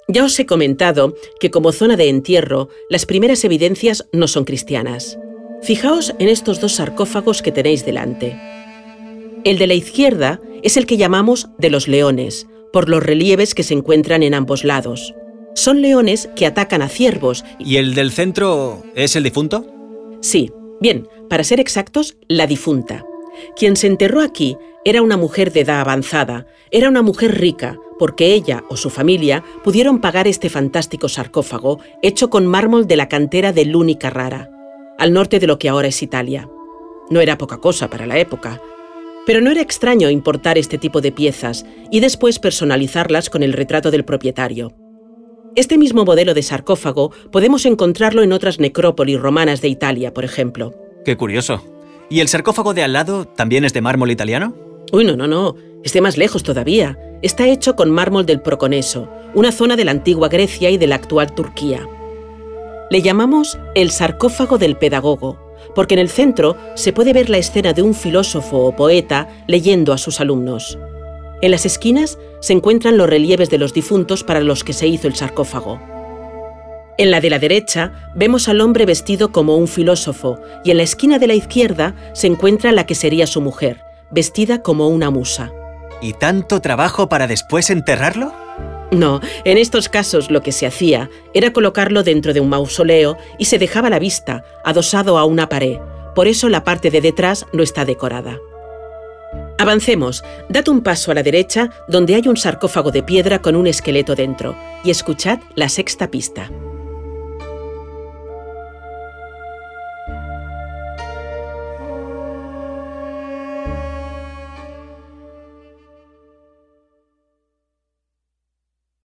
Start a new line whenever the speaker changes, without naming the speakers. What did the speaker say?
Ya os he comentado que como zona de entierro, las primeras evidencias no son cristianas. Fijaos en estos dos sarcófagos que tenéis delante. El de la izquierda es el que llamamos de los leones, por los relieves que se encuentran en ambos lados. Son leones que atacan a ciervos.
¿Y el del centro es el difunto?
Sí. Bien, para ser exactos, la difunta. Quien se enterró aquí era una mujer de edad avanzada, era una mujer rica, porque ella o su familia pudieron pagar este fantástico sarcófago hecho con mármol de la cantera de Luni Carrara, al norte de lo que ahora es Italia. No era poca cosa para la época, pero no era extraño importar este tipo de piezas y después personalizarlas con el retrato del propietario. Este mismo modelo de sarcófago podemos encontrarlo en otras necrópolis romanas de Italia, por ejemplo.
¡Qué curioso! ¿Y el sarcófago de al lado también es de mármol italiano?
Uy, no. Es de más lejos todavía. Está hecho con mármol del Proconeso, una zona de la antigua Grecia y de la actual Turquía. Le llamamos el sarcófago del pedagogo, porque en el centro se puede ver la escena de un filósofo o poeta leyendo a sus alumnos. En las esquinas se encuentran los relieves de los difuntos para los que se hizo el sarcófago. En la de la derecha vemos al hombre vestido como un filósofo y en la esquina de la izquierda se encuentra la que sería su mujer, vestida como una musa.
¿Y tanto trabajo para después enterrarlo?
No, en estos casos lo que se hacía era colocarlo dentro de un mausoleo y se dejaba a la vista, adosado a una pared. Por eso la parte de detrás no está decorada. Avancemos, dad un paso a la derecha donde hay un sarcófago de piedra con un esqueleto dentro y escuchad la sexta pista.